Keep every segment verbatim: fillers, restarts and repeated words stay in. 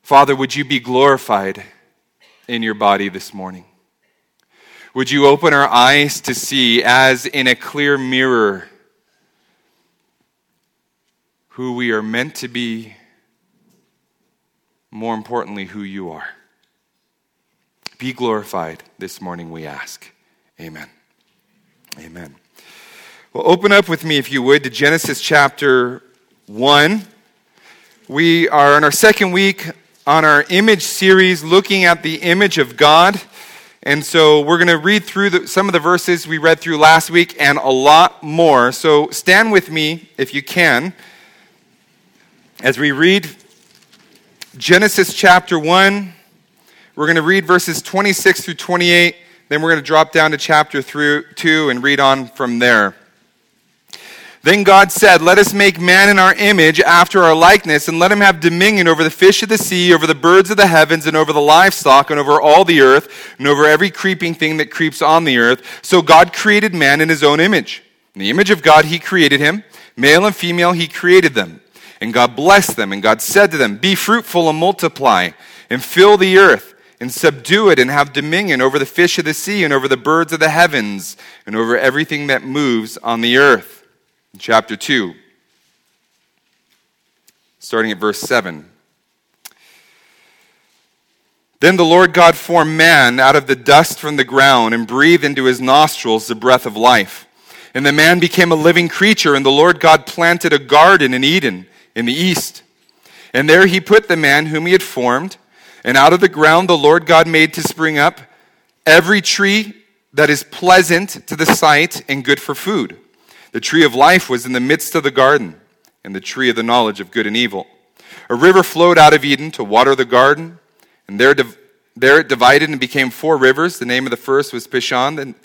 Father, would you be glorified in your body this morning? Would you open our eyes to see, as in a clear mirror, who we are meant to be, more importantly, who you are. Be glorified this morning, we ask. Amen. Amen. Well, open up with me, if you would, to Genesis chapter one. We are in our second week on our image series, looking at the image of God. And so we're going to read through the, some of the verses we read through last week and a lot more. So stand with me, if you can, as we read Genesis chapter one. We're going to read verses twenty-six through twenty-eight. Then we're going to drop down to chapter two and read on from there. Then God said, "Let us make man in our image, after our likeness, and let him have dominion over the fish of the sea, over the birds of the heavens, and over the livestock, and over all the earth, and over every creeping thing that creeps on the earth." So God created man in his own image. In the image of God he created him. Male and female he created them. And God blessed them, and God said to them, "Be fruitful and multiply, and fill the earth, and subdue it, and have dominion over the fish of the sea, and over the birds of the heavens, and over everything that moves on the earth." In chapter two, starting at verse seven. Then the Lord God formed man out of the dust from the ground, and breathed into his nostrils the breath of life. And the man became a living creature, and the Lord God planted a garden in Eden, in the east. And there he put the man whom he had formed. And out of the ground the Lord God made to spring up every tree that is pleasant to the sight and good for food. The tree of life was in the midst of the garden, and the tree of the knowledge of good and evil. A river flowed out of Eden to water the garden, and there, div- there it divided and became four rivers. The name of the first was Pishon. And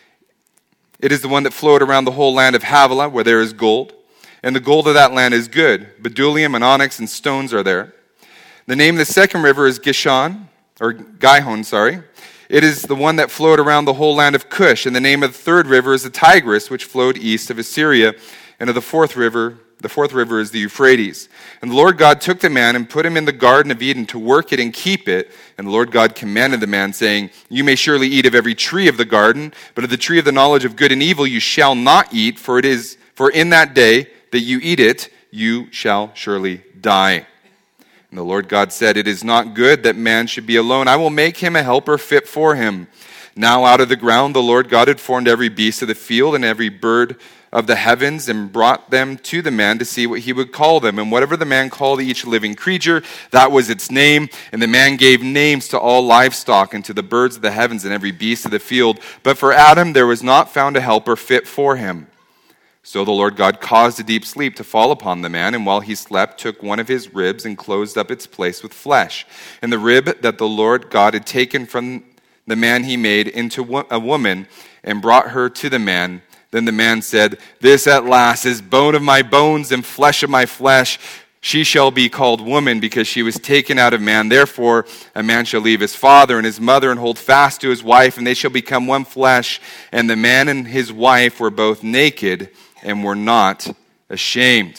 it is the one that flowed around the whole land of Havilah, where there is gold. And the gold of that land is good. Bdellium and onyx and stones are there. The name of the second river is Gishon, or Gihon, sorry. It is the one that flowed around the whole land of Cush. And the name of the third river is the Tigris, which flowed east of Assyria. And of the fourth river, the fourth river is the Euphrates. And the Lord God took the man and put him in the garden of Eden to work it and keep it. And the Lord God commanded the man, saying, "You may surely eat of every tree of the garden, but of the tree of the knowledge of good and evil you shall not eat, for it is for in that day that you eat it, you shall surely die." And the Lord God said, "It is not good that man should be alone. I will make him a helper fit for him." Now out of the ground the Lord God had formed every beast of the field and every bird of the heavens, and brought them to the man to see what he would call them. And whatever the man called each living creature, that was its name. And the man gave names to all livestock, and to the birds of the heavens, and every beast of the field. But for Adam there was not found a helper fit for him. So the Lord God caused a deep sleep to fall upon the man, and while he slept, took one of his ribs and closed up its place with flesh. And the rib that the Lord God had taken from the man he made into a woman, and brought her to the man. Then the man said, "This at last is bone of my bones and flesh of my flesh. She shall be called woman, because she was taken out of man. Therefore a man shall leave his father and his mother, and hold fast to his wife, and they shall become one flesh. And the man and his wife were both naked, and were not ashamed."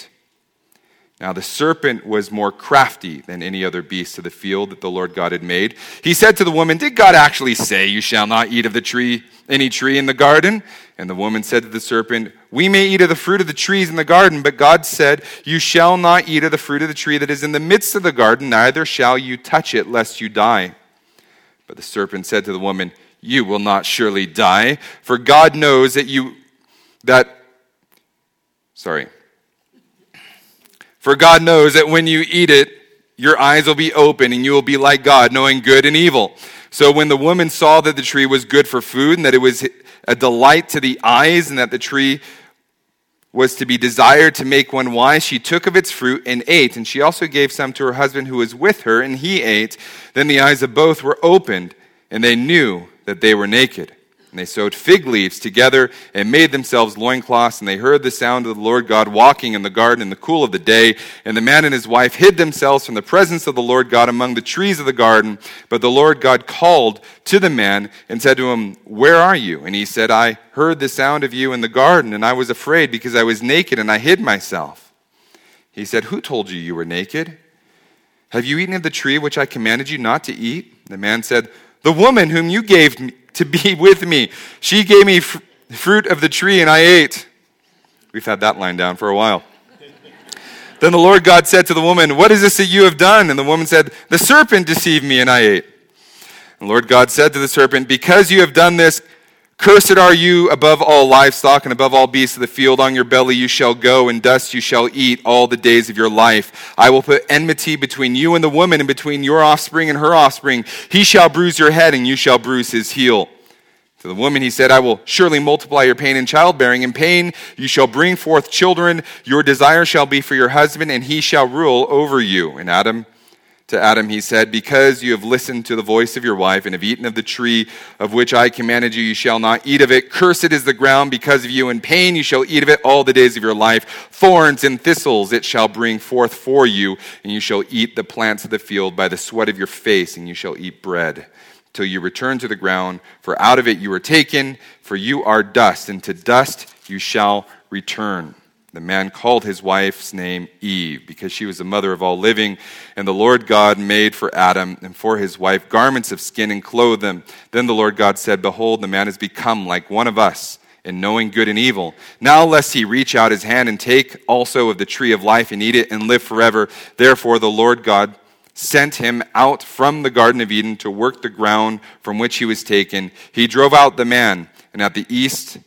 Now the serpent was more crafty than any other beast of the field that the Lord God had made. He said to the woman, "Did God actually say, 'You shall not eat of the tree, any tree in the garden'?" And the woman said to the serpent, "We may eat of the fruit of the trees in the garden, but God said, 'You shall not eat of the fruit of the tree that is in the midst of the garden, neither shall you touch it, lest you die.' But the serpent said to the woman, 'You will not surely die, for God knows that you that Sorry. For God knows that when you eat it, your eyes will be open, and you will be like God, knowing good and evil.' So when the woman saw that the tree was good for food, and that it was a delight to the eyes, and that the tree was to be desired to make one wise, she took of its fruit and ate. And she also gave some to her husband who was with her, and he ate. Then the eyes of both were opened, and they knew that they were naked. And they sewed fig leaves together and made themselves loincloths. And they heard the sound of the Lord God walking in the garden in the cool of the day. And the man and his wife hid themselves from the presence of the Lord God among the trees of the garden. But the Lord God called to the man and said to him, "Where are you?" And he said, "I heard the sound of you in the garden, and I was afraid because I was naked, and I hid myself." He said, "Who told you you were naked? Have you eaten of the tree which I commanded you not to eat? The man said, the woman whom you gave me to be with me, she gave me fr- fruit of the tree and I ate. We've had that line down for a while. Then the Lord God said to the woman, what is this that you have done? And the woman said, the serpent deceived me and I ate. And the Lord God said to the serpent, because you have done this, cursed are you above all livestock and above all beasts of the field. On your belly you shall go, and dust you shall eat all the days of your life. I will put enmity between you and the woman, and between your offspring and her offspring. He shall bruise your head, and you shall bruise his heel. To the woman he said, I will surely multiply your pain in childbearing. In pain you shall bring forth children. Your desire shall be for your husband, and he shall rule over you. And Adam, to Adam he said, because you have listened to the voice of your wife, and have eaten of the tree of which I commanded you, you shall not eat of it. Cursed is the ground because of you. In pain you shall eat of it all the days of your life. Thorns and thistles it shall bring forth for you, and you shall eat the plants of the field by the sweat of your face, and you shall eat bread till you return to the ground, for out of it you were taken, for you are dust, and to dust you shall return. The man called his wife's name Eve, because she was the mother of all living. And the Lord God made for Adam and for his wife garments of skin and clothed them. Then the Lord God said, behold, the man has become like one of us in knowing good and evil. Now lest he reach out his hand and take also of the tree of life and eat it and live forever. Therefore the Lord God sent him out from the Garden of Eden to work the ground from which he was taken. He drove out the man, and at the east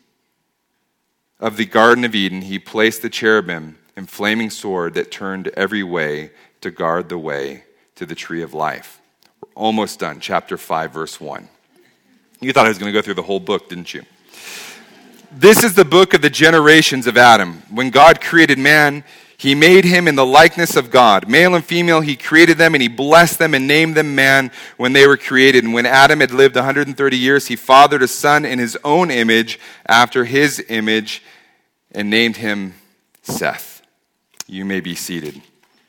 of the Garden of Eden he placed the cherubim and flaming sword that turned every way to guard the way to the tree of life. We're almost done. Chapter five, verse one. You thought I was going to go through the whole book, didn't you? This is the book of the generations of Adam. When God created man, he made him in the likeness of God. Male and female, he created them, and he blessed them and named them man when they were created. And when Adam had lived one hundred thirty years, he fathered a son in his own image, after his image, and named him Seth. You may be seated.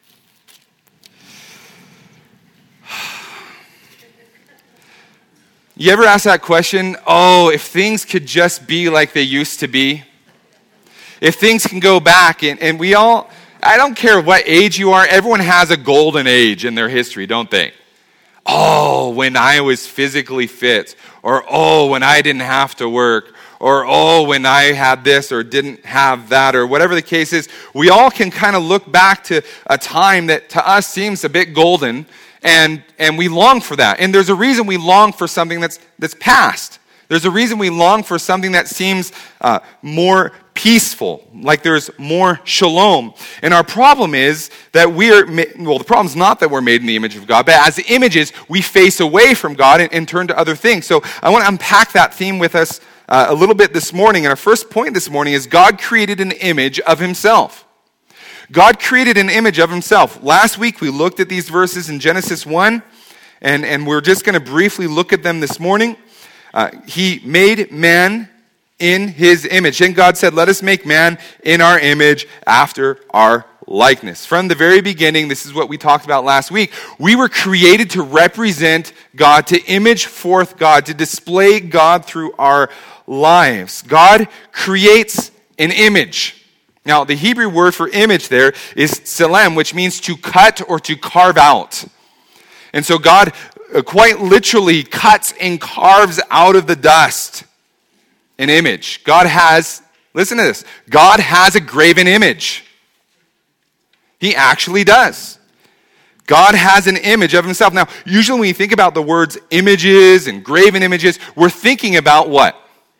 You ever ask that question? Oh, if things could just be like they used to be. If things can go back, and, and we all, I don't care what age you are, everyone has a golden age in their history, don't they? Oh, when I was physically fit, or oh, when I didn't have to work, or oh, when I had this or didn't have that, or whatever the case is. We all can kind of look back to a time that to us seems a bit golden, and, and we long for that. And there's a reason we long for something that's, that's past. There's a reason we long for something that seems uh, more peaceful, like there's more shalom. And our problem is that we are, well, the problem is not that we're made in the image of God, but as images, we face away from God and, and turn to other things. So I want to unpack that theme with us uh, a little bit this morning. And our first point this morning is God created an image of himself. God created an image of himself. Last week we looked at these verses in Genesis one, and, and we're just going to briefly look at them this morning. Uh, he made man in his image. And God said, let us make man in our image after our likeness. From the very beginning, this is what we talked about last week. We were created to represent God, to image forth God, to display God through our lives. God creates an image. Now, the Hebrew word for image there is tselem, which means to cut or to carve out. And so God quite literally cuts and carves out of the dust an image. God has, listen to this, God has a graven image. He actually does. God has an image of himself. Now, usually when you think about the words images and graven images, we're thinking about what?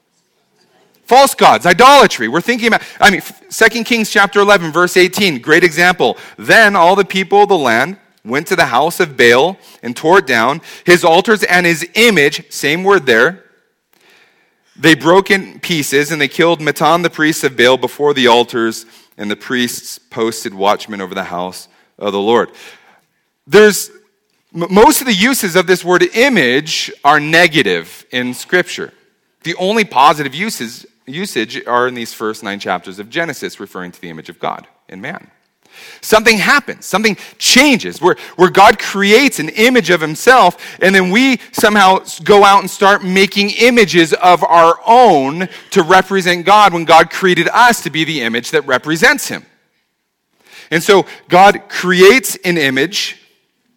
False gods, idolatry. We're thinking about, I mean, Second Kings chapter eleven, verse eighteen, great example. Then all the people of the land went to the house of Baal and tore it down, his altars and his image, same word there. They broke in pieces, and they killed Mattan, the priest of Baal, before the altars, and the priests posted watchmen over the house of the Lord. There's, most of the uses of this word image are negative in Scripture. The only positive uses, usage are in these first nine chapters of Genesis, referring to the image of God in man. Something happens, something changes, where, where God creates an image of himself, and then we somehow go out and start making images of our own to represent God, when God created us to be the image that represents him. And so God creates an image,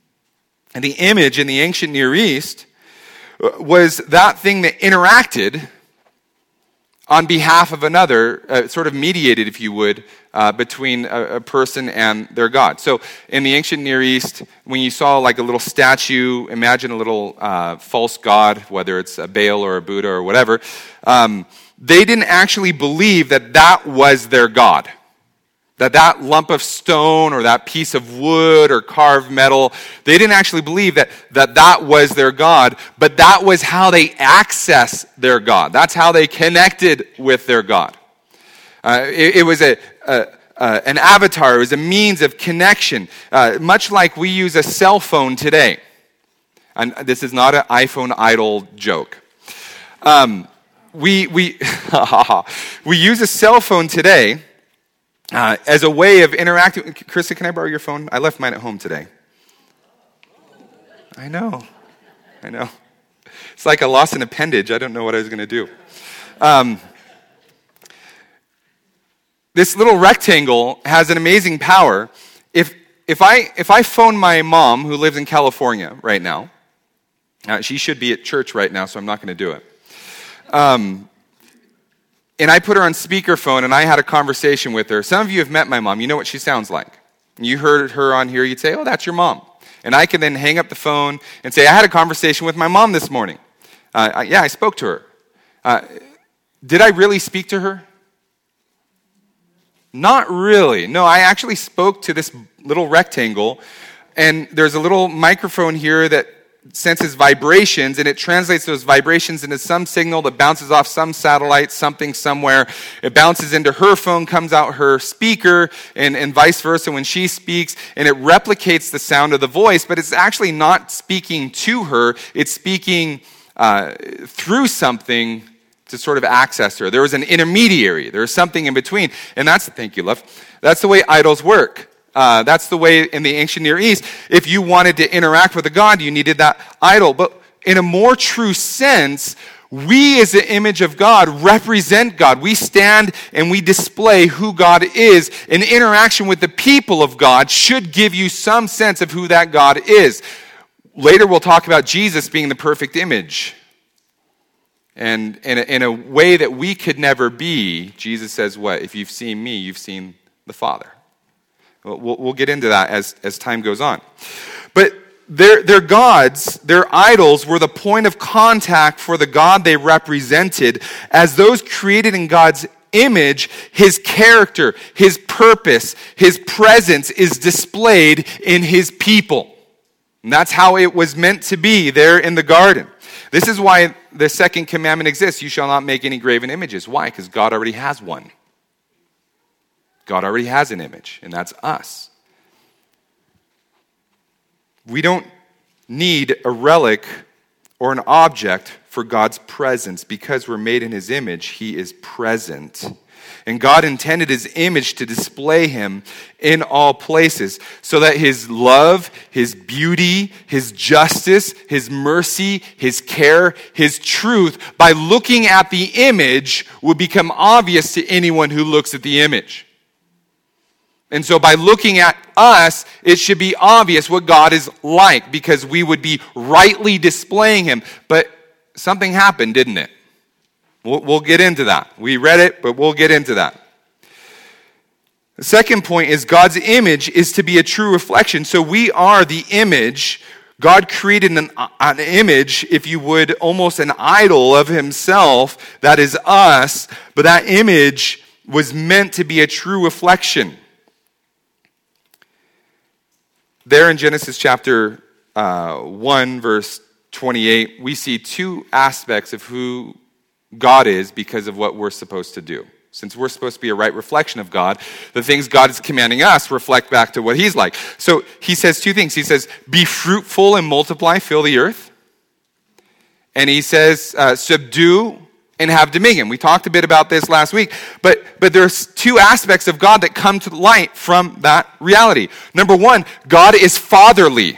And the image in the ancient Near East was that thing that interacted on behalf of another, uh, sort of mediated, if you would, uh, between a, a person and their God. So in the ancient Near East, when you saw like a little statue, imagine a little uh, false god, whether it's a Baal or a Buddha or whatever, um, they didn't actually believe that that was their God. That that lump of stone or that piece of wood or carved metal, they didn't actually believe that that, that was their God, but that was how they accessed their God. That's how they connected with their God. Uh, it, it was a, a uh, an avatar. It was a means of connection, uh, much like we use a cell phone today. And this is not an iPhone idol joke. Um, we we we use a cell phone today Uh, as a way of interacting. Krista, can I borrow your phone? I left mine at home today. I know. I know. It's like I lost an appendage. I don't know what I was going to do. Um, this little rectangle has an amazing power. If if I if I phone my mom, who lives in California right now, uh, she should be at church right now, so I'm not going to do it. Um, And I put her on speakerphone, and I had a conversation with her. Some of you have met my mom. You know what she sounds like. You heard her on here, you'd say, oh, that's your mom. And I can then hang up the phone and say, I had a conversation with my mom this morning. Uh, I, yeah, I spoke to her. Uh, did I really speak to her? Not really. No, I actually spoke to this little rectangle, and there's a little microphone here that senses vibrations, and it translates those vibrations into some signal that bounces off some satellite, something somewhere. It bounces into her phone, comes out her speaker, and, and vice versa when she speaks, and it replicates the sound of the voice, but it's actually not speaking to her. It's speaking uh, through something to sort of access her. There was an intermediary. There was something in between, and that's, thank you, love, that's the way idols work. Uh, that's the way in the ancient Near East. If you wanted to interact with a god, you needed that idol. But in a more true sense, we as the image of God represent God. We stand and we display who God is. An interaction with the people of God should give you some sense of who that God is. Later we'll talk about Jesus being the perfect image. And in a, in a way that we could never be, Jesus says what? If you've seen me, you've seen the Father. We'll, we'll get into that as, as time goes on. But their, their gods, their idols, were the point of contact for the God they represented. As those created in God's image, his character, his purpose, his presence is displayed in his people. And that's how it was meant to be there in the garden. This is why the second commandment exists. You shall not make any graven images. Why? Because God already has one. God already has an image, and that's us. We don't need a relic or an object for God's presence. Because we're made in his image, he is present. And God intended his image to display him in all places so that his love, his beauty, his justice, his mercy, his care, his truth, by looking at the image, would become obvious to anyone who looks at the image. And so by looking at us, it should be obvious what God is like, because we would be rightly displaying him. But something happened, didn't it? We'll, we'll get into that. We read it, but we'll get into that. The second point is God's image is to be a true reflection. So we are the image. God created an, an image, if you would, almost an idol of himself. That is us. But that image was meant to be a true reflection. There in Genesis chapter uh, one, verse twenty-eight, we see two aspects of who God is because of what we're supposed to do. Since we're supposed to be a right reflection of God, the things God is commanding us reflect back to what he's like. So he says two things. He says, be fruitful and multiply, fill the earth. And he says, uh, subdue and have dominion. We talked a bit about this last week, but but there's two aspects of God that come to light from that reality. Number one, God is fatherly.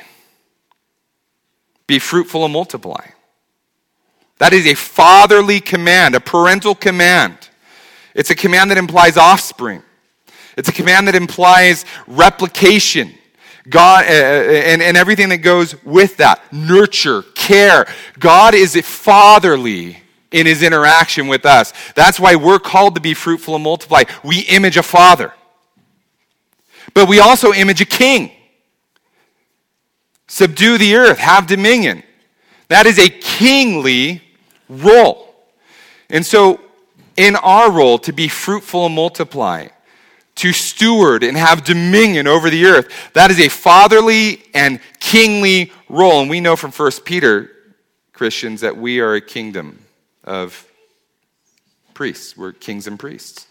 Be fruitful and multiply. That is a fatherly command, a parental command. It's a command that implies offspring. It's a command that implies replication. God, uh, and, and everything that goes with that. Nurture, care. God is fatherly in his interaction with us. That's why we're called to be fruitful and multiply. We image a father. But we also image a king. Subdue the earth, have dominion. That is a kingly role. And so, in our role to be fruitful and multiply, to steward and have dominion over the earth, that is a fatherly and kingly role. And we know from First Peter, Christians, that we are a kingdom of priests. We're kings and priests.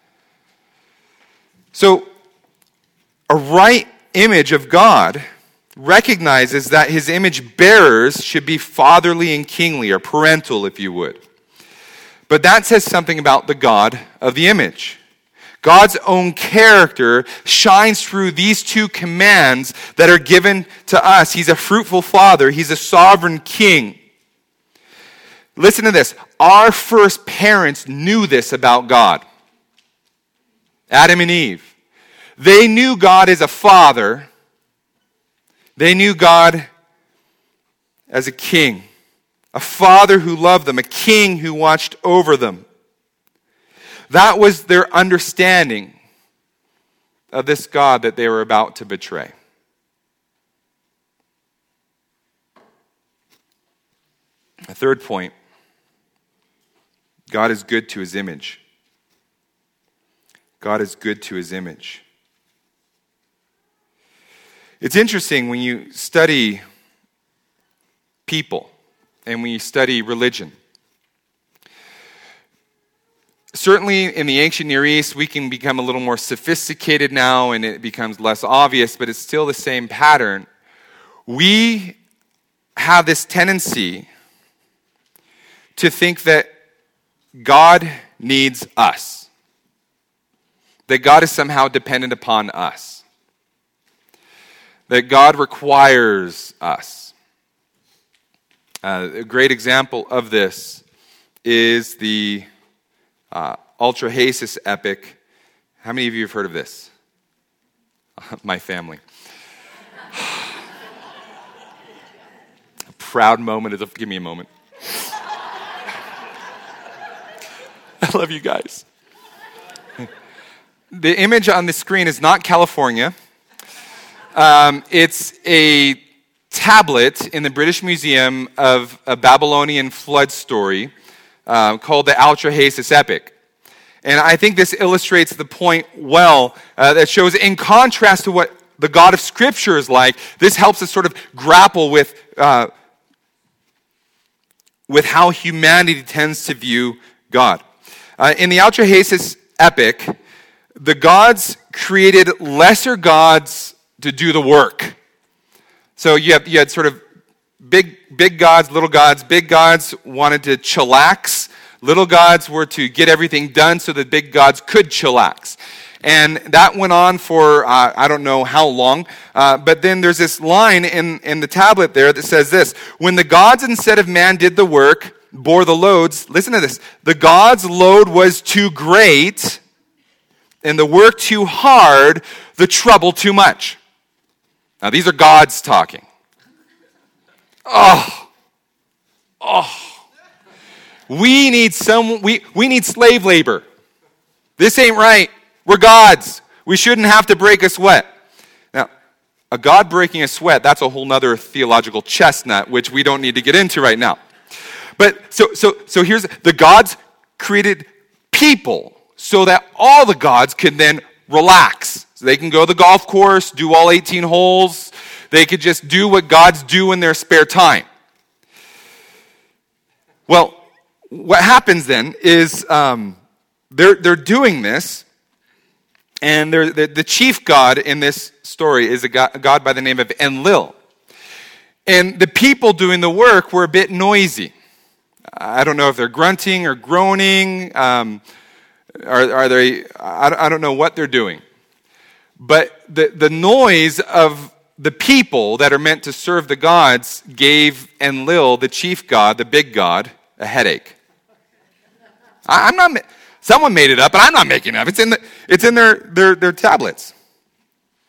So, a right image of God recognizes that his image bearers should be fatherly and kingly, or parental, if you would. But that says something about the God of the image. God's own character shines through these two commands that are given to us. He's a fruitful father. He's a sovereign king. Listen to this. Our first parents knew this about God. Adam and Eve. They knew God as a father. They knew God as a king. A father who loved them. A king who watched over them. That was their understanding of this God that they were about to betray. A third point, God is good to his image. God is good to his image. It's interesting when you study people and when you study religion. Certainly in the ancient Near East, we can become a little more sophisticated now and it becomes less obvious, but it's still the same pattern. We have this tendency to think that God needs us, that God is somehow dependent upon us, that God requires us. Uh, a great example of this is the Uh, Ultra-Hasis epic. How many of you have heard of this? My family. A proud moment of the, give me a moment. I love you guys. The image on the screen is not California. Um, it's a tablet in the British Museum of a Babylonian flood story Uh, called the Ultra-Hasis epic. And I think this illustrates the point well, uh, that shows in contrast to what the God of Scripture is like, this helps us sort of grapple with, uh, with how humanity tends to view God. Uh, in the Ultra-Hasis epic, the gods created lesser gods to do the work. So you, have, you had sort of Big big gods, little gods. Big gods wanted to chillax. Little gods were to get everything done so that big gods could chillax. And that went on for, uh, I don't know how long. Uh, but then there's this line in, in the tablet there that says this. When the gods instead of man did the work, bore the loads. Listen to this. The gods' load was too great, and the work too hard, the trouble too much. Now these are gods talking. Oh, oh, we need some, we, we need slave labor. This ain't right. We're gods. We shouldn't have to break a sweat. Now, a God breaking a sweat, that's a whole nother theological chestnut, which we don't need to get into right now. But so, so, so here's, the gods created people so that all the gods can then relax. So they can go to the golf course, do all eighteen holes. They could just do what gods do in their spare time. Well, what happens then is um, they're they're doing this, and they're, the, the chief god in this story is a god, a god by the name of Enlil. And the people doing the work were a bit noisy. I don't know if they're grunting or groaning. Um, are, are they? I, I don't know what they're doing. But the, the noise of the people that are meant to serve the gods gave Enlil, the chief god, the big god, a headache. I, I'm not. Someone made it up, but I'm not making it up. It's in the. It's in their their their tablets.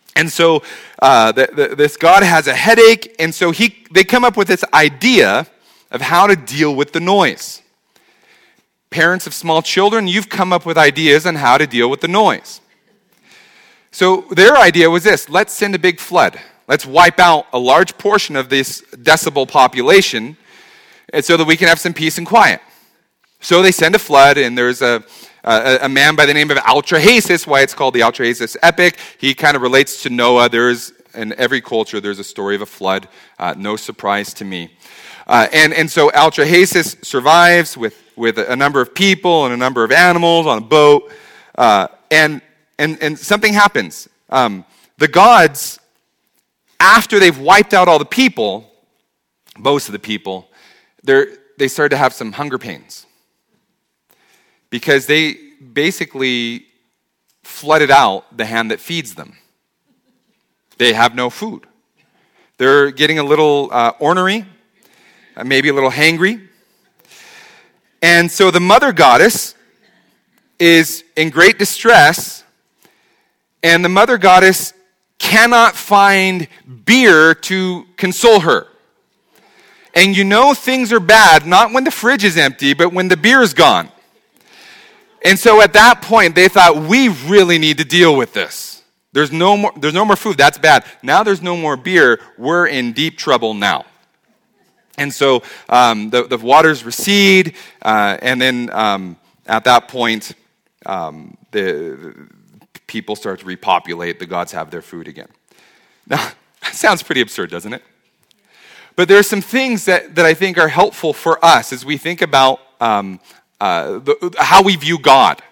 And so uh, the, the, this God has a headache, and so he they come up with this idea of how to deal with the noise. Parents of small children, you've come up with ideas on how to deal with the noise. So their idea was this: let's send a big flood. Let's wipe out a large portion of this decibel population, and so that we can have some peace and quiet. So they send a flood, and there's a a, a man by the name of Altrahasis, why it's called the Altrahasis epic. He kind of relates to Noah. There is, in every culture, there's a story of a flood. Uh, no surprise to me. Uh, and, and so Altrahasis survives with, with a number of people and a number of animals on a boat. Uh, and, and, and something happens. Um, the gods, after they've wiped out all the people, most of the people, they're, they started to have some hunger pains. Because they basically flooded out the hand that feeds them. They have no food. They're getting a little uh, ornery, uh, maybe a little hangry. And so the mother goddess is in great distress, and the mother goddess cannot find beer to console her. And you know things are bad, not when the fridge is empty, but when the beer is gone. And so at that point, they thought, we really need to deal with this. There's no more, there's no more food. That's bad. Now there's no more beer. We're in deep trouble now. And so um, the, the waters recede, uh, and then um, at that point, um, the, the people start to repopulate. The gods have their food again. Now, that sounds pretty absurd, doesn't it? But there are some things that, that I think are helpful for us as we think about um, Uh, the, how we view God.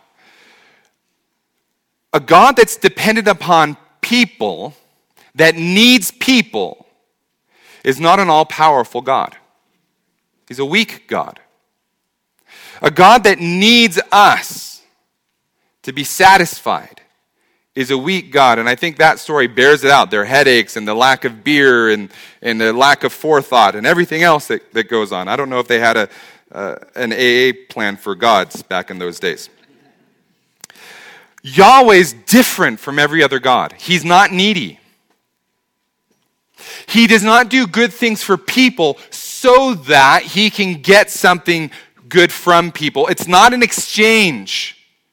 A God that's dependent upon people, that needs people, is not an all-powerful God. He's a weak God. A God that needs us to be satisfied is a weak God. And I think that story bears it out. Their headaches and the lack of beer and, and the lack of forethought and everything else that, that goes on. I don't know if they had a Uh, an A A plan for gods back in those days. Yahweh's different from every other god. He's not needy. He does not do good things for people so that he can get something good from people. It's not an exchange.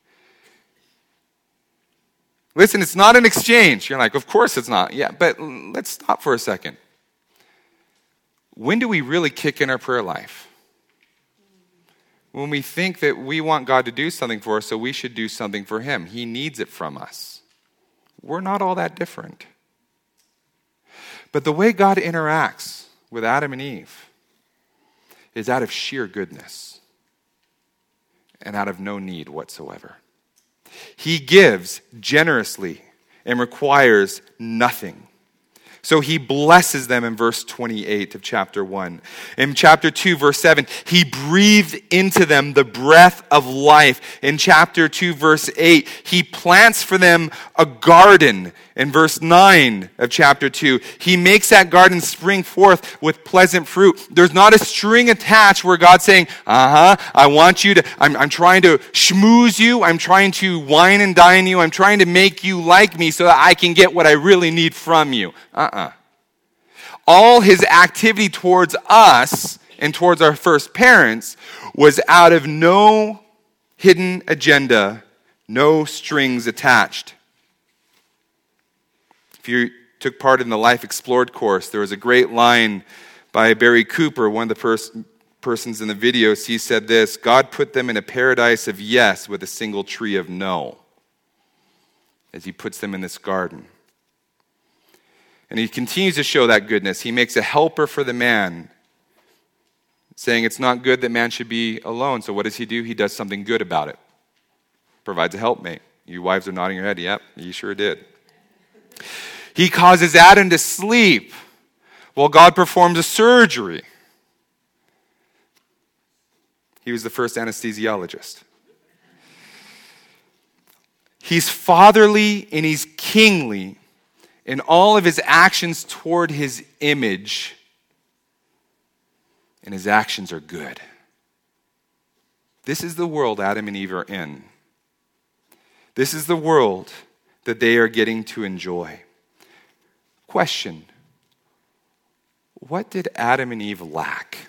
Listen, it's not an exchange. You're like, of course it's not. Yeah, but let's stop for a second. When do we really kick in our prayer life? When we think that we want God to do something for us, so we should do something for him. He needs it from us. We're not all that different. But the way God interacts with Adam and Eve is out of sheer goodness and out of no need whatsoever. He gives generously and requires nothing. So he blesses them in verse twenty-eight of chapter one. In chapter two, verse seven, he breathed into them the breath of life. In chapter two, verse eight, he plants for them a garden. In verse nine of chapter two, he makes that garden spring forth with pleasant fruit. There's not a string attached where God's saying, uh-huh, I want you to, I'm, I'm trying to schmooze you, I'm trying to wine and dine you, I'm trying to make you like me so that I can get what I really need from you. Uh-uh. All his activity towards us and towards our first parents was out of no hidden agenda, no strings attached. If you took part in the Life Explored course, there was a great line by Barry Cooper, one of the pers- persons in the videos. He said this: God put them in a paradise of yes with a single tree of no, as he puts them in this garden. And he continues to show that goodness. He makes a helper for the man, saying it's not good that man should be alone. So what does he do? He does something good about it. Provides a helpmate. You wives are nodding your head. Yep, you sure did. He causes Adam to sleep while God performs a surgery. He was the first anesthesiologist. He's fatherly and he's kingly in all of his actions toward his image, and his actions are good. This is the world Adam and Eve are in. This is the world that they are getting to enjoy. Question: what did Adam and Eve lack?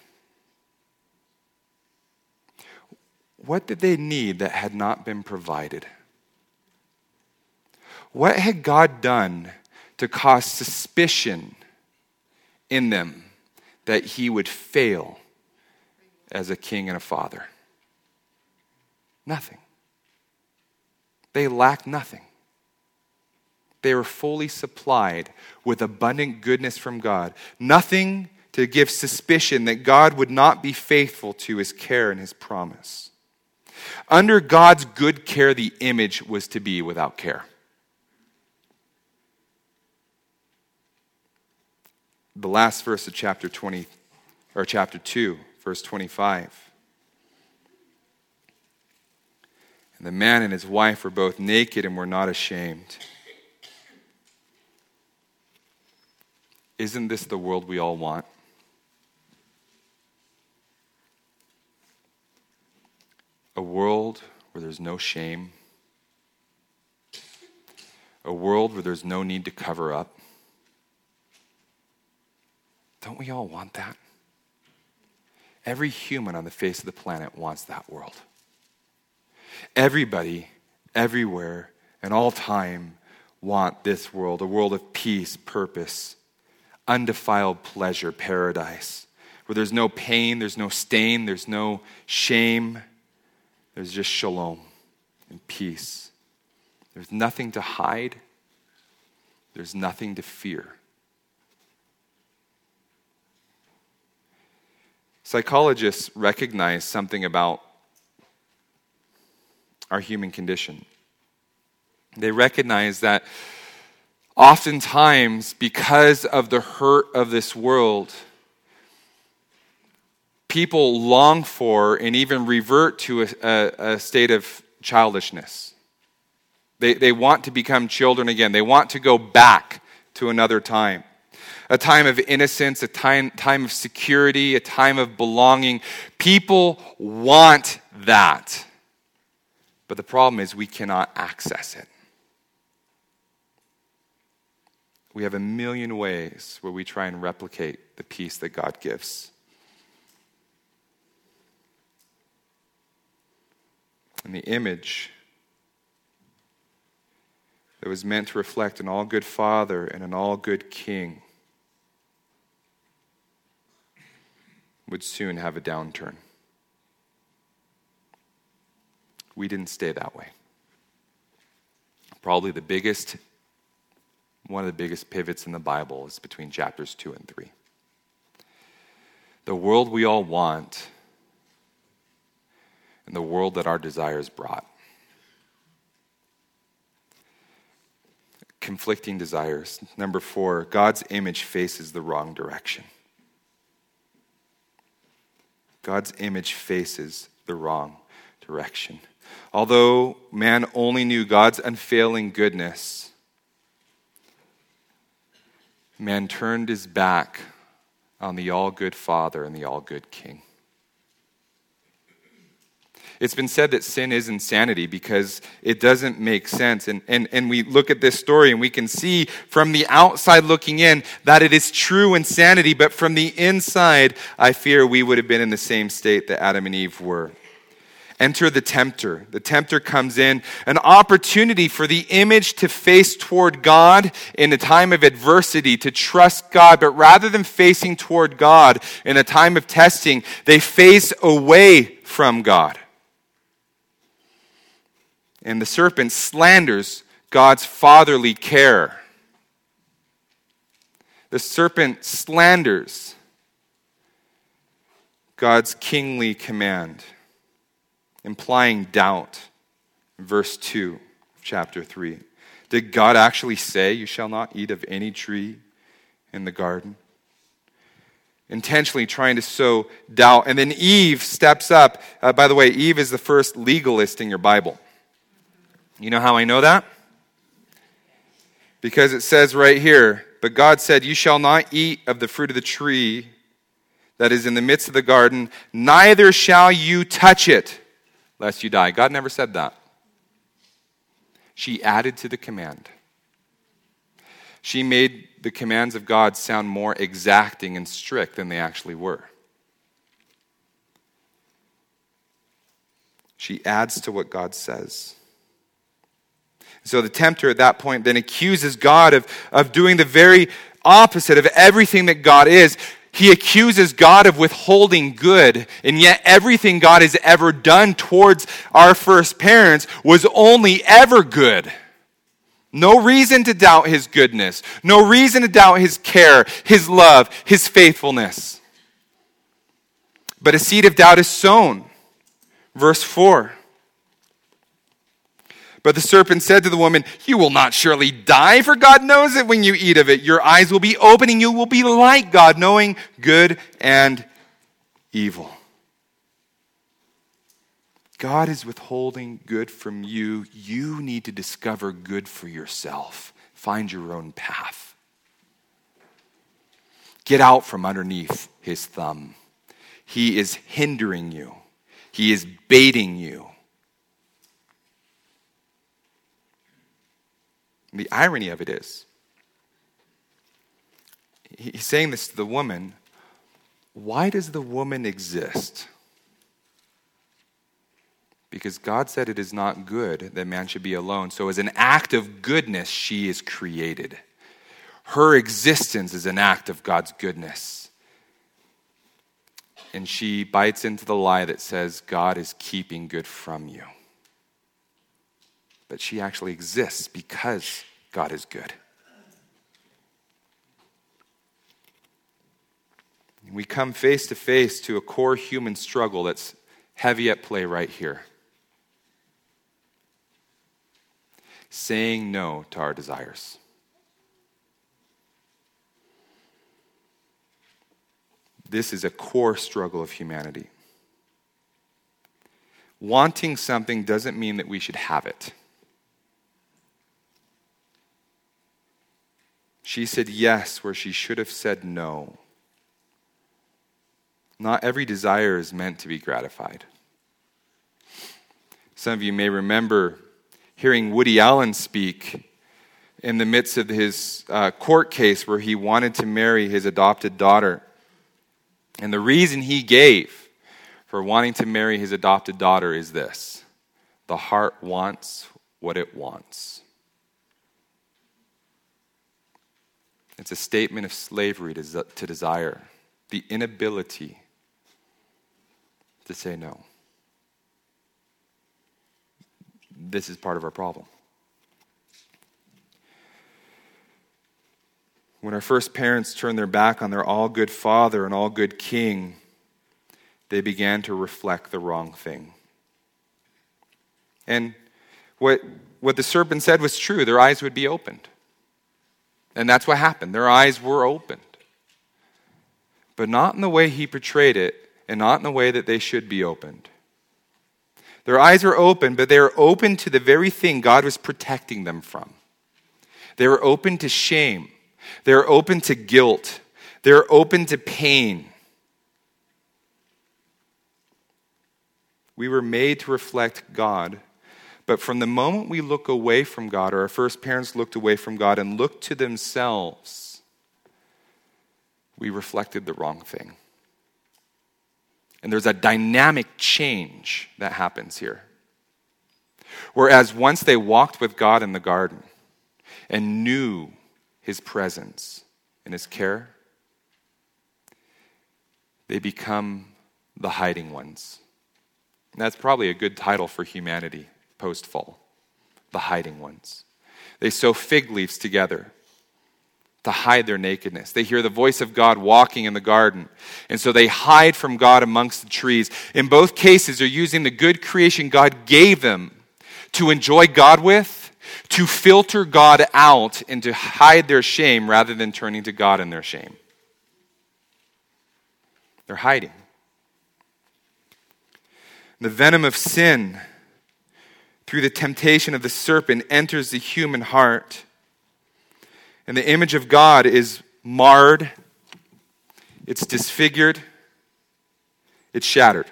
What did they need that had not been provided? What had God done to cause suspicion in them that he would fail as a king and a father? Nothing. They lacked nothing. They were fully supplied with abundant goodness from God. Nothing to give suspicion that God would not be faithful to his care and his promise. Under God's good care, the image was to be without care. The last verse of chapter twenty, or chapter two, verse twenty-five. And the man and his wife were both naked and were not ashamed. Isn't this the world we all want? A world where there's no shame. A world where there's no need to cover up. Don't we all want that? Every human on the face of the planet wants that world. Everybody, everywhere, and all time want this world, a world of peace, purpose, undefiled pleasure, paradise, where there's no pain, there's no stain, there's no shame. There's just shalom and peace. There's nothing to hide. There's nothing to fear. Psychologists recognize something about our human condition. They recognize that oftentimes, because of the hurt of this world, people long for and even revert to a, a, a state of childishness. They, they want to become children again. They want to go back to another time. A time of innocence, a time, time of security, a time of belonging. People want that. But the problem is we cannot access it. We have a million ways where we try and replicate the peace that God gives. And the image that was meant to reflect an all-good father and an all-good king would soon have a downturn. We didn't stay that way. Probably the biggest, one of the biggest pivots in the Bible is between chapters two and three. The world we all want and the world that our desires brought. Conflicting desires. Number four, God's image faces the wrong direction. God's image faces the wrong direction. Although man only knew God's unfailing goodness, man turned his back on the all-good Father and the all-good King. It's been said that sin is insanity because it doesn't make sense. And, and, and we look at this story and we can see from the outside looking in that it is true insanity, but from the inside, I fear we would have been in the same state that Adam and Eve were. Enter the tempter. The tempter comes in, an opportunity for the image to face toward God in a time of adversity, to trust God. But rather than facing toward God in a time of testing, they face away from God. And the serpent slanders God's fatherly care. The serpent slanders God's kingly command, implying doubt. Verse two of chapter three. Did God actually say, "You shall not eat of any tree in the garden"? Intentionally trying to sow doubt. And then Eve steps up. Uh, by the way, Eve is the first legalist in your Bible. You know how I know that? Because it says right here, but God said, "You shall not eat of the fruit of the tree that is in the midst of the garden, neither shall you touch it, lest you die." God never said that. She added to the command. She made the commands of God sound more exacting and strict than they actually were. She adds to what God says. So the tempter at that point then accuses God of, of doing the very opposite of everything that God is. He accuses God of withholding good, and yet everything God has ever done towards our first parents was only ever good. No reason to doubt his goodness. No reason to doubt his care, his love, his faithfulness. But a seed of doubt is sown. Verse four. But the serpent said to the woman, "You will not surely die, for God knows that when you eat of it, your eyes will be open and you will be like God, knowing good and evil." God is withholding good from you. You need to discover good for yourself. Find your own path. Get out from underneath his thumb. He is hindering you. He is baiting you. The irony of it is, he's saying this to the woman. Why does the woman exist? Because God said it is not good that man should be alone. So as an act of goodness, she is created. Her existence is an act of God's goodness. And she bites into the lie that says God is keeping good from you. But she actually exists because God is good. We come face to face to a core human struggle that's heavy at play right here. Saying no to our desires. This is a core struggle of humanity. Wanting something doesn't mean that we should have it. She said yes where she should have said no. Not every desire is meant to be gratified. Some of you may remember hearing Woody Allen speak in the midst of his uh, court case where he wanted to marry his adopted daughter. And the reason he gave for wanting to marry his adopted daughter is this: the heart wants what it wants. It's a statement of slavery to, to desire, the inability to say no. This is part of our problem. When our first parents turned their back on their all-good father and all-good king, they began to reflect the wrong thing. And what, what the serpent said was true. Their eyes would be opened. And that's what happened. Their eyes were opened. But not in the way he portrayed it, and not in the way that they should be opened. Their eyes were open, but they were open to the very thing God was protecting them from. They were open to shame. They were open to guilt. They were open to pain. We were made to reflect God. But from the moment we look away from God, or our first parents looked away from God and looked to themselves, we reflected the wrong thing. And there's a dynamic change that happens here. Whereas once they walked with God in the garden and knew his presence and his care, they become the hiding ones. And that's probably a good title for humanity. Post-fall, the hiding ones. They sew fig leaves together to hide their nakedness. They hear the voice of God walking in the garden, and so they hide from God amongst the trees. In both cases, they're using the good creation God gave them to enjoy God with, to filter God out, and to hide their shame rather than turning to God in their shame. They're hiding. The venom of sin through the temptation of the serpent enters the human heart. And the image of God is marred, it's disfigured, it's shattered.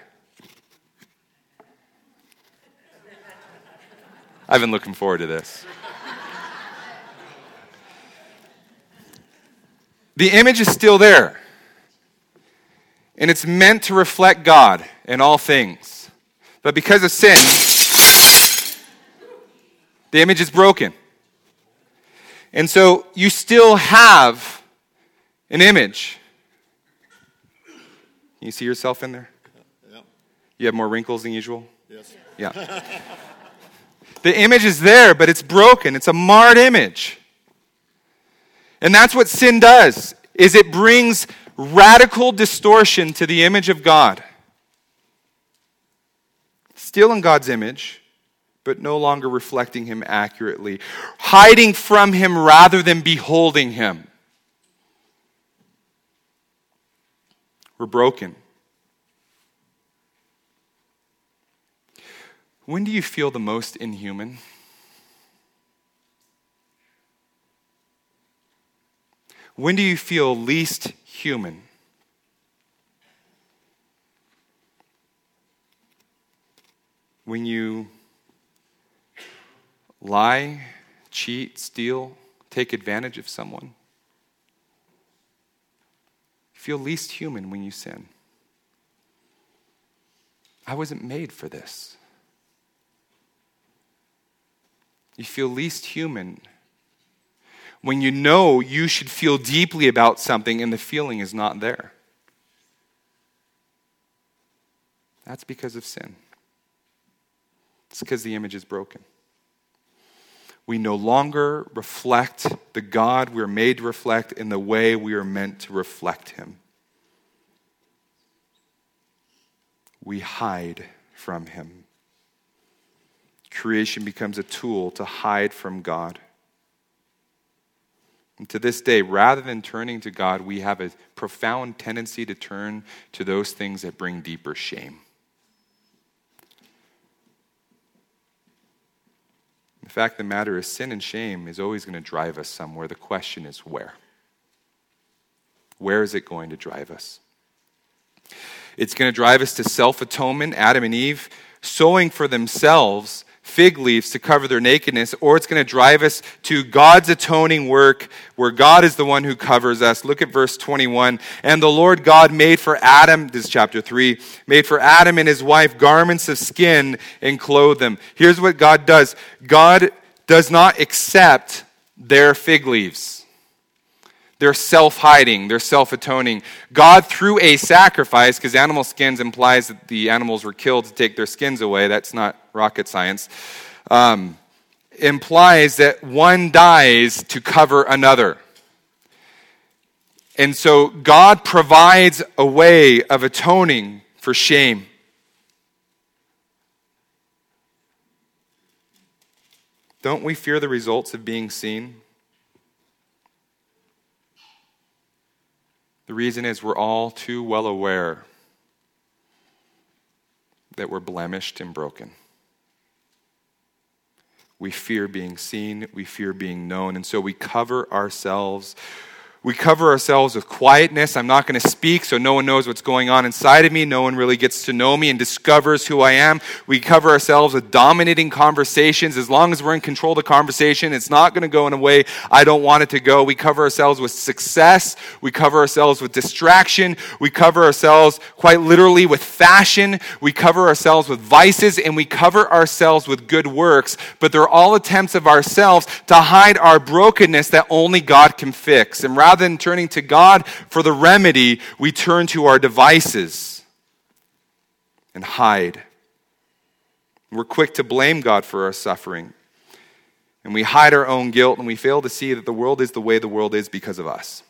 I've been looking forward to this. The image is still there. And it's meant to reflect God in all things. But because of sin, the image is broken. And so you still have an image. Can you see yourself in there? Yeah. You have more wrinkles than usual? Yes. Yeah. The image is there, but it's broken. It's a marred image. And that's what sin does, is it brings radical distortion to the image of God. Still in God's image, but no longer reflecting him accurately. Hiding from him rather than beholding him. We're broken. When do you feel the most inhuman? When do you feel least human? When you lie, cheat, steal, take advantage of someone. You feel least human when you sin. I wasn't made for this. You feel least human when you know you should feel deeply about something and the feeling is not there. That's because of sin. It's because the image is broken. We no longer reflect the God we're made to reflect in the way we are meant to reflect him. We hide from him. Creation becomes a tool to hide from God. And to this day, rather than turning to God, we have a profound tendency to turn to those things that bring deeper shame. The fact of the matter is, sin and shame is always going to drive us somewhere. The question is where? Where is it going to drive us? It's going to drive us to self-atonement, Adam and Eve, sowing for themselves fig leaves to cover their nakedness, or it's going to drive us to God's atoning work where God is the one who covers us. Look at verse twenty-one. And the Lord God made for Adam, this is chapter three, made for Adam and his wife garments of skin and clothed them. Here's what God does. God does not accept their fig leaves. They're self-hiding. They're self-atoning. God, through a sacrifice, because animal skins implies that the animals were killed to take their skins away. That's not rocket science. Um, implies that one dies to cover another. And so God provides a way of atoning for shame. Don't we fear the results of being seen? The reason is we're all too well aware that we're blemished and broken. We fear being seen, we fear being known, and so we cover ourselves. We cover ourselves with quietness. I'm not going to speak so no one knows what's going on inside of me. No one really gets to know me and discovers who I am. We cover ourselves with dominating conversations. As long as we're in control of the conversation, it's not going to go in a way I don't want it to go. We cover ourselves with success. We cover ourselves with distraction. We cover ourselves quite literally with fashion. We cover ourselves with vices, and we cover ourselves with good works. But they're all attempts of ourselves to hide our brokenness that only God can fix. And rather Rather than turning to God for the remedy, we turn to our devices and hide. We're quick to blame God for our suffering. And we hide our own guilt, and we fail to see that the world is the way the world is because of us.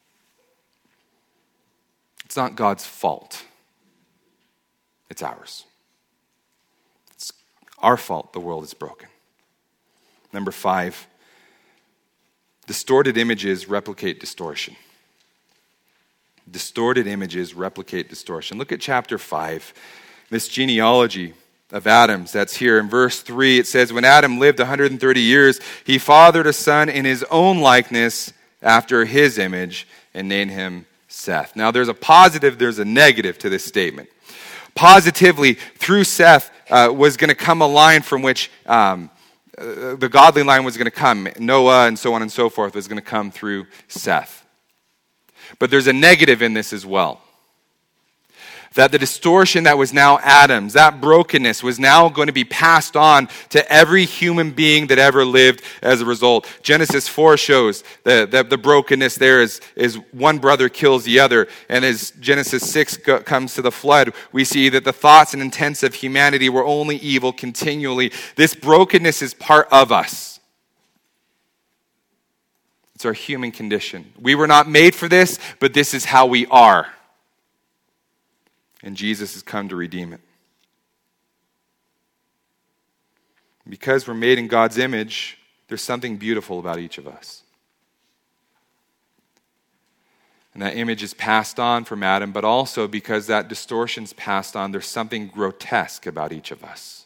It's not God's fault. It's ours. It's our fault the world is broken. Number five. Distorted images replicate distortion. Distorted images replicate distortion. Look at chapter five, this genealogy of Adam's that's here. In verse three, it says, when Adam lived one hundred thirty years, he fathered a son in his own likeness after his image and named him Seth. Now there's a positive, there's a negative to this statement. Positively, through Seth uh, was going to come a line from which um, Uh, the godly line was going to come. Noah and so on and so forth was going to come through Seth. But there's a negative in this as well. That the distortion that was now Adam's, that brokenness was now going to be passed on to every human being that ever lived as a result. Genesis four shows that the, the brokenness there is, is one brother kills the other. And as Genesis six go, comes to the flood, we see that the thoughts and intents of humanity were only evil continually. This brokenness is part of us. It's our human condition. We were not made for this, but this is how we are. And Jesus has come to redeem it. Because we're made in God's image, there's something beautiful about each of us. And that image is passed on from Adam, but also because that distortion's passed on, there's something grotesque about each of us.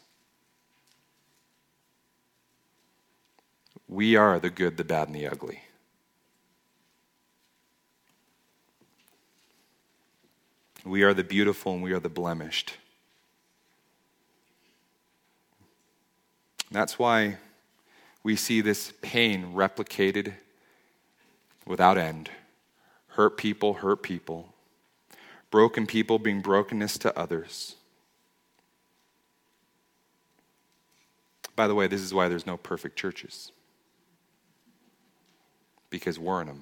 We are the good, the bad, and the ugly. We are the beautiful and we are the blemished. That's why we see this pain replicated without end. Hurt people, hurt people. Broken people being brokenness to others. By the way, this is why there's no perfect churches. Because we're in them.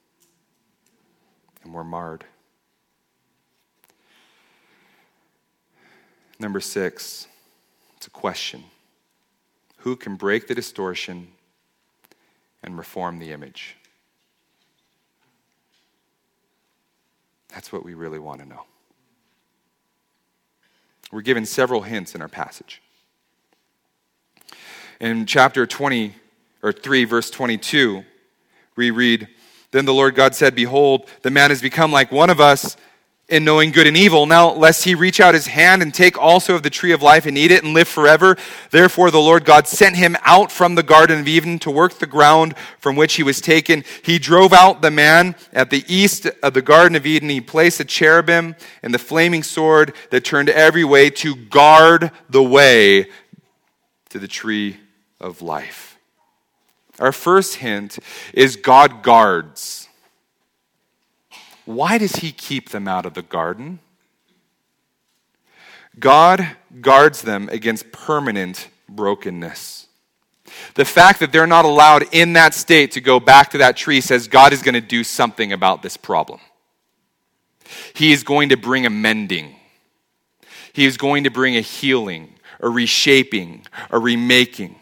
And we're marred. Number six, it's a question. Who can break the distortion and reform the image? That's what we really want to know. We're given several hints in our passage. In chapter twenty, or three, verse twenty-two, we read, "Then the Lord God said, Behold, the man has become like one of us, in knowing good and evil. Now, lest he reach out his hand and take also of the tree of life and eat it and live forever. Therefore, the Lord God sent him out from the Garden of Eden to work the ground from which he was taken. He drove out the man at the east of the Garden of Eden. He placed a cherubim and the flaming sword that turned every way to guard the way to the tree of life." Our first hint is God guards. Why does he keep them out of the garden? God guards them against permanent brokenness. The fact that they're not allowed in that state to go back to that tree says God is going to do something about this problem. He is going to bring a mending. He is going to bring a healing, a reshaping, a remaking.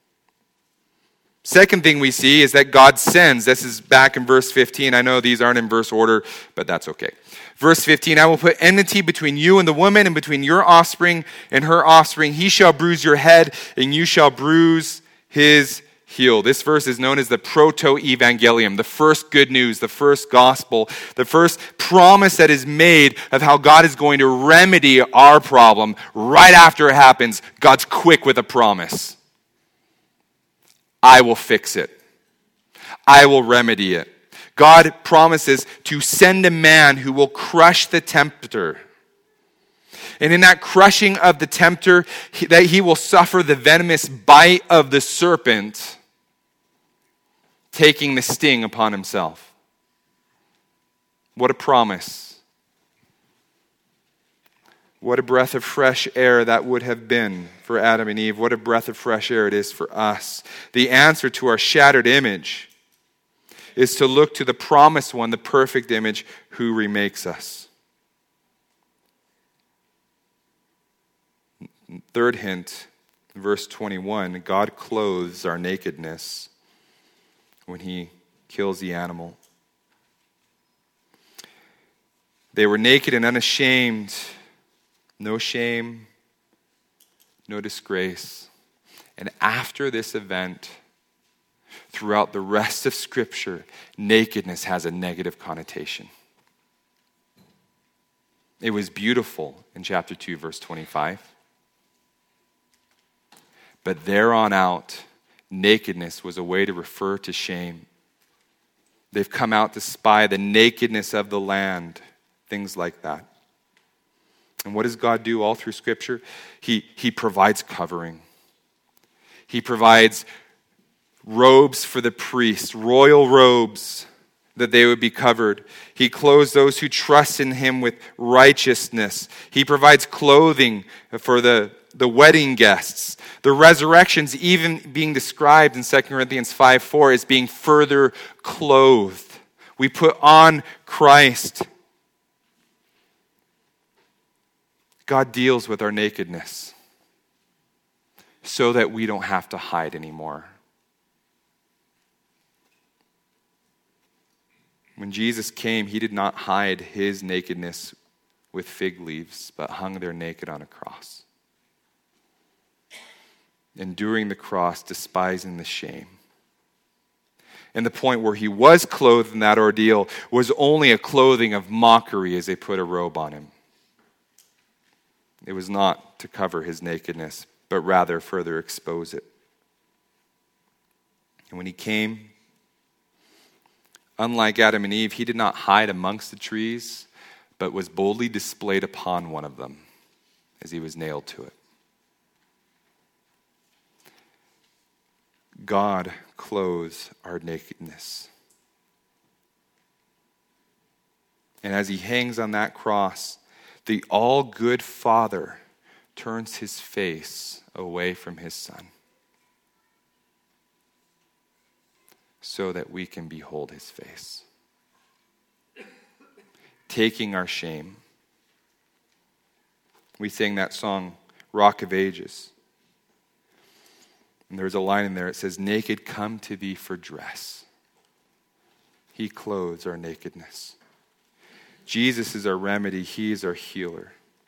Second thing we see is that God sends. This is back in verse fifteen. I know these aren't in verse order, but that's okay. Verse fifteen, "I will put enmity between you and the woman, and between your offspring and her offspring. He shall bruise your head, and you shall bruise his heel." This verse is known as the proto-evangelium, the first good news, the first gospel, the first promise that is made of how God is going to remedy our problem. Right after it happens, God's quick with a promise. I will fix it. I will remedy it. God promises to send a man who will crush the tempter. And in that crushing of the tempter, he, that he will suffer the venomous bite of the serpent, taking the sting upon himself. What a promise. What a breath of fresh air that would have been for Adam and Eve. What a breath of fresh air it is for us. The answer to our shattered image is to look to the promised one, the perfect image, who remakes us. Third hint, verse twenty-one, God clothes our nakedness when he kills the animal. They were naked and unashamed. No shame, no disgrace. And after this event, throughout the rest of Scripture, nakedness has a negative connotation. It was beautiful in chapter two, verse twenty-five. But there on out, nakedness was a way to refer to shame. They've come out to spy the nakedness of the land, things like that. And what does God do all through Scripture? He, he provides covering. He provides robes for the priest, royal robes that they would be covered. He clothes those who trust in him with righteousness. He provides clothing for the, the wedding guests. The resurrection's even being described in Second Corinthians five four as being further clothed. We put on Christ. God deals with our nakedness so that we don't have to hide anymore. When Jesus came, he did not hide his nakedness with fig leaves, but hung there naked on a cross. Enduring the cross, despising the shame. And the point where he was clothed in that ordeal was only a clothing of mockery as they put a robe on him. It was not to cover his nakedness, but rather further expose it. And when he came, unlike Adam and Eve, he did not hide amongst the trees, but was boldly displayed upon one of them as he was nailed to it. God clothes our nakedness. And as he hangs on that cross, the all-good Father turns his face away from his Son so that we can behold his face. Taking our shame. We sing that song, Rock of Ages. And there's a line in there, it says, naked come to thee for dress. He clothes our nakedness. Jesus is our remedy. He is our healer.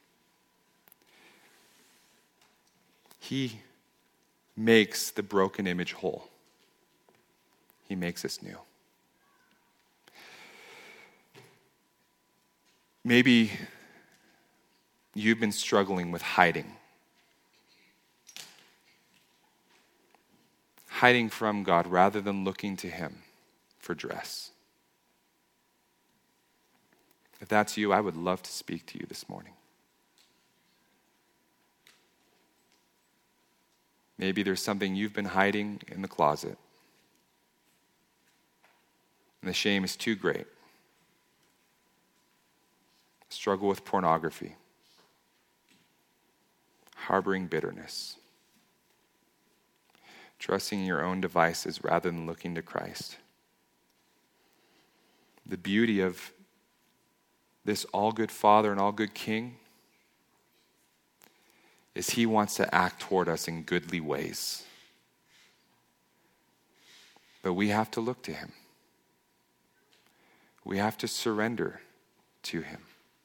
He makes the broken image whole. He makes us new. Maybe you've been struggling with hiding. Hiding from God rather than looking to him for dress. If that's you, I would love to speak to you this morning. Maybe there's something you've been hiding in the closet, and the shame is too great. Struggle with pornography, harboring bitterness, trusting in your own devices rather than looking to Christ. The beauty of this all-good Father and all-good King is he wants to act toward us in goodly ways. But we have to look to him. We have to surrender to him.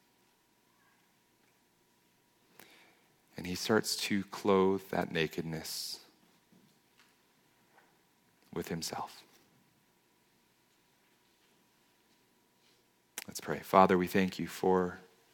And he starts to clothe that nakedness with himself. Let's pray. Father, we thank you for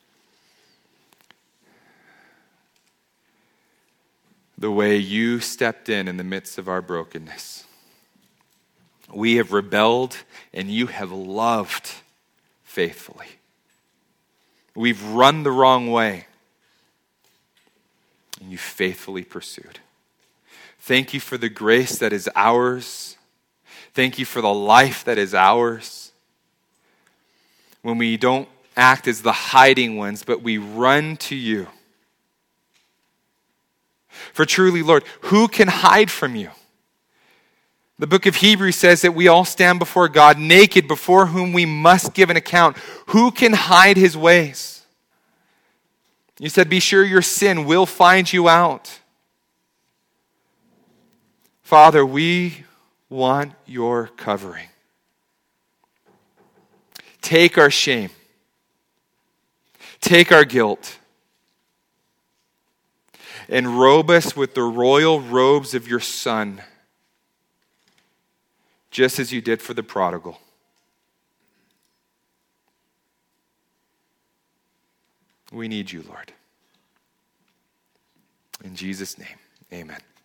the way you stepped in in the midst of our brokenness. We have rebelled and you have loved faithfully. We've run the wrong way and you faithfully pursued. Thank you for the grace that is ours. Thank you for the life that is ours. When we don't act as the hiding ones, but we run to you. For truly, Lord, who can hide from you? The book of Hebrews says that we all stand before God naked, before whom we must give an account. Who can hide his ways? You said, be sure your sin will find you out. Father, we want your covering. Take our shame. Take our guilt. And robe us with the royal robes of your Son, just as you did for the prodigal. We need you, Lord. In Jesus' name, amen.